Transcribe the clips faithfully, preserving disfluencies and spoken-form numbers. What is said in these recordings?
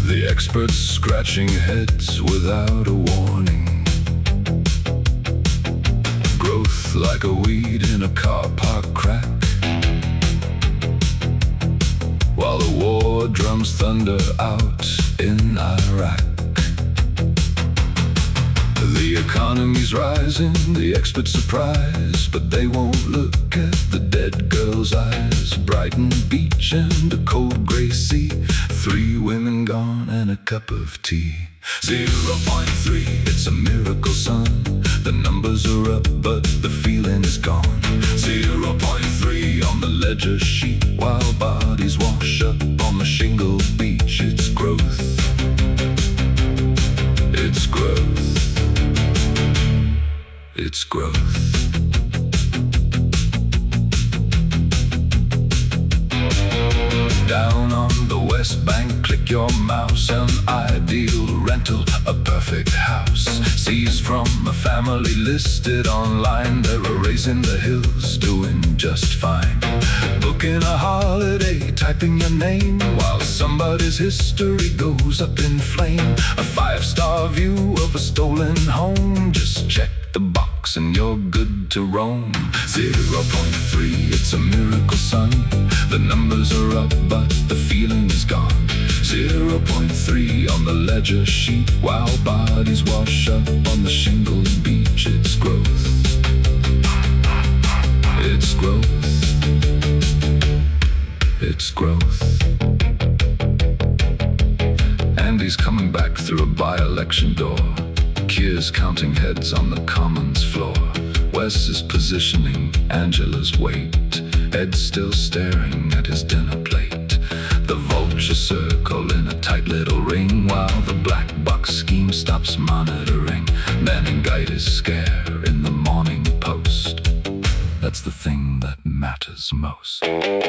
The experts scratching heads without a warning. Growth like a weed in a car park crack, while the war drums thunder out in Iraq. The economy's rising, the experts surprise, but they won't look at the dead girl's eyes. Brighton beach and a cold grey sea, three women gone and a cup of tea. Zero point three, it's a miracle, son. The numbers are up, but the feeling is gone. Zero point three on the ledger sheet, while bodies wash up on the shingle beach. It's growth. It's growth. It's growth. Down on the West Bank, click your mouse. An ideal rental, a perfect house. Seized from a family listed online. They're erasing the hills, doing just fine. Booking a holiday, typing your name, while somebody's history goes up in flame. A five-star view of a stolen home. Just check the box and you're good to roam. Zero point three, it's a miracle, son. The numbers are up, but the feeling is gone. Zero point three on the ledger sheet, while bodies wash up on the shingle beach. It's growth. It's growth. It's growth. Andy's coming back through a by-election door. Keir's counting heads on the Commons floor. Wes is positioning Angela's weight. Ed's still staring at his dinner plate. The vultures circle in a tight little ring, while the black box scheme stops monitoring. Meningitis scare in the Morning Post. That's the thing that matters most.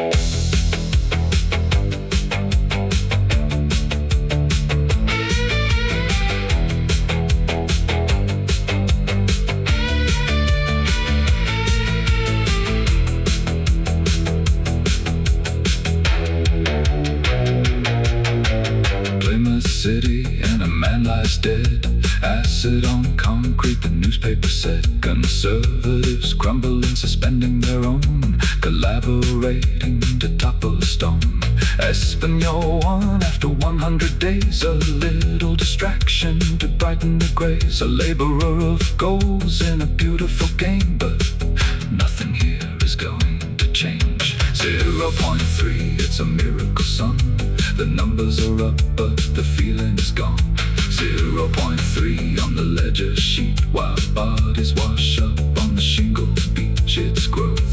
City and a man lies dead. Acid on concrete, the newspaper said. Conservatives crumbling, suspending their own, collaborating to topple a stone. Espanol won after one hundred days. A little distraction to brighten the grays. A laborer of goals in a beautiful game, but nothing here is going to change. Zero point three, it's a miracle, son. The numbers are up, but the feeling is gone. Zero point three on the ledger sheet, while bodies wash up on the shingle beach. It's growth.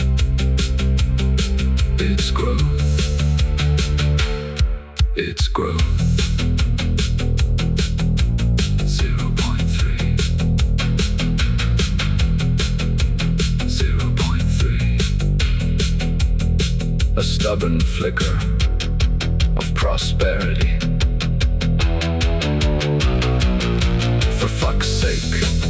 It's growth. It's growth. Zero point three. Zero point three. A stubborn flicker of prosperity. For fuck's sake,